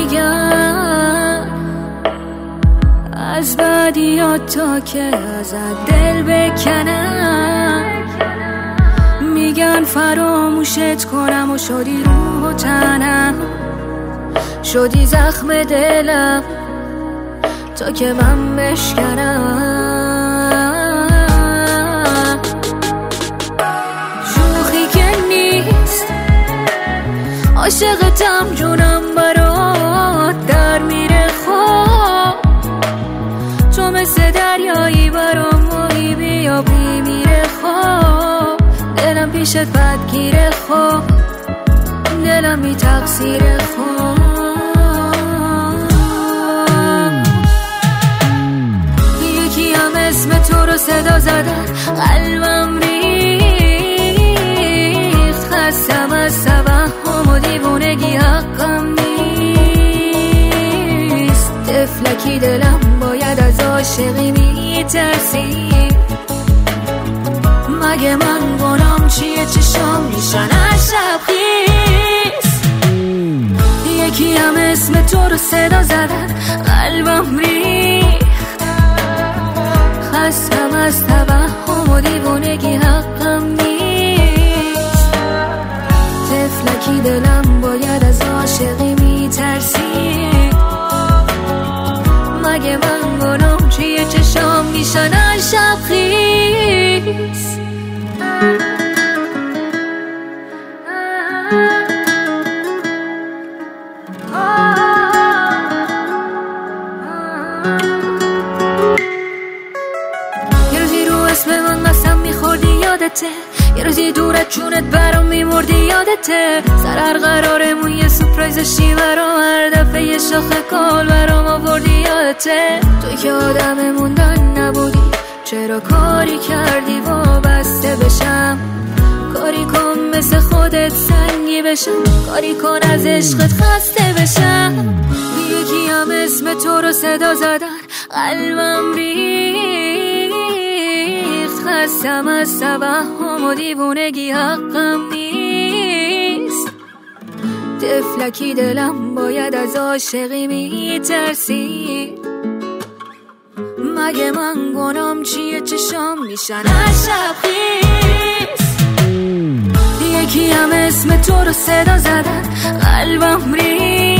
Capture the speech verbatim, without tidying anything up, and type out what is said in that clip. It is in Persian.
میگن از بدیات تا که ازت دل بکنم، میگن فراموشت کنم و شدی روح و تنم، شدی زخم دلم تا که من بشکنم. شوخی که نیست عاشقتم، جونم برات در میره خواب، تو مثل دریایی برام ماهی بیا بی میره خواب، دلم پیشت بدگیره خواب، دلم بی تقصیر خواب. یکی هم اسم تو رو صدا زدن قلبم ریخت، خستم از توهم و دیوونگی حقم نیست، طفلکی دلم باید از عاشقی میترسی، مگه من گنام چیه چشام میشن از شب خیز. یکی هم اسم تو رو صدا زدن قلبم ریخت، خستم از توهم و دیوونگی حقم نیست، طفلکی دلم باید از عاشقی میترسی، مگه من گنام چیه چشام میشن از شب خیز. یه روزی رو اسم من قسم میخوردی یادته، یه روزی دورت چونت برام میمردی یادته، سر هر قرارمون یه سورپرایزشی برام، هر دفعه یه شاخه کال برام آوردی یادته، توی که آدم موندن نبودی، چرا کاری کردی وابسته بشم، کاری کن مثل خودت سنگی بشم، کاری کن از عشقت خسته بشم. یکی هم اسم تو رو صدا زدن قلبم ریخت، خستم از توهم و دیوونگی حقم نیست، طفلکی دلم باید از عاشقی میترسی، مگه من گنام چیه چشام میشن از شب خیز. یکی هم اسم تو رو صدا زدن قلبم ریخت،